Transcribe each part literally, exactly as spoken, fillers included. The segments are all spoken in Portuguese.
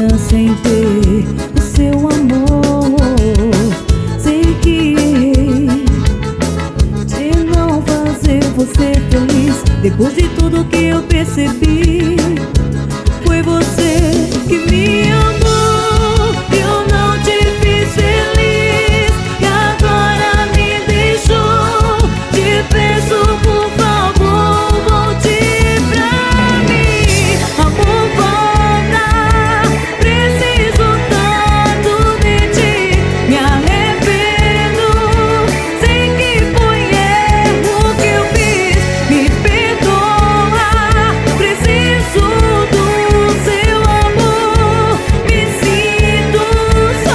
dia sem ter o seu amor. Sei que errei de não fazer você feliz. Depois de tudo que eu percebi, foi você que me amou. Eu não te fiz feliz e agora me deixou. Te peço, por favor, volte pra mim. Amor, volta, preciso tanto de ti. Me arrependo, sei que foi erro que eu fiz. Me perdoa, preciso do seu amor. Me sinto só.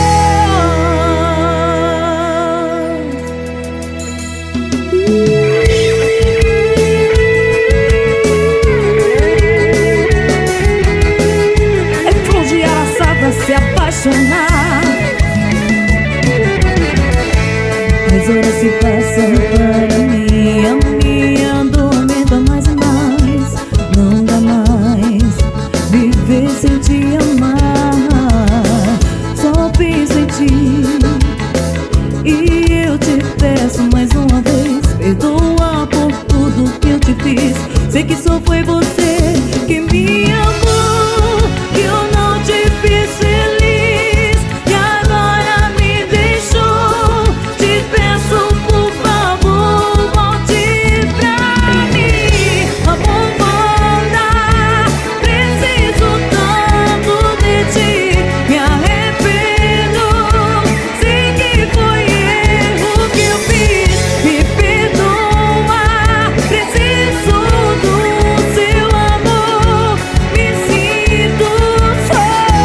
É flor de araçá pra se apaixonar. As horas se passam para mim, a minha dor aumenta mais e mais. Não dá mais viver sem te amar. Só penso em ti e eu te peço mais uma vez, perdoa por tudo que eu te fiz. Sei que só foi você que me amou, que eu não te fiz feliz e agora me deixou. Te peço, por favor, volte pra mim. Amor, volta, preciso tanto de ti. Me arrependo, sei que foi erro que eu fiz. Me perdoa, preciso do seu amor. Me sinto só.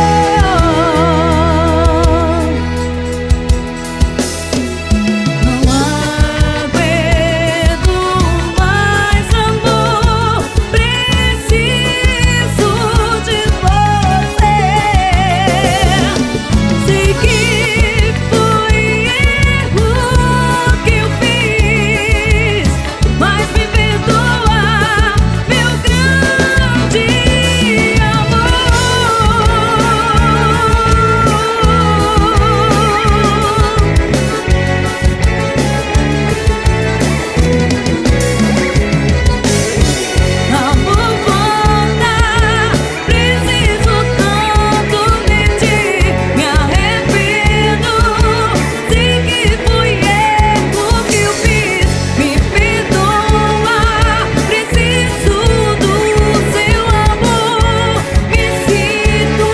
Não aguento mais amor, preciso de você. Sei que foi erro que eu fiz, mas me perdoa, meu grande amor. Amor, volta, preciso tanto de ti. Me arrependo, sei que foi erro que eu fiz. Me perdoa, preciso do seu amor. Me sinto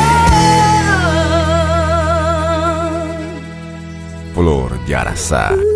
só. Flor de Araçá.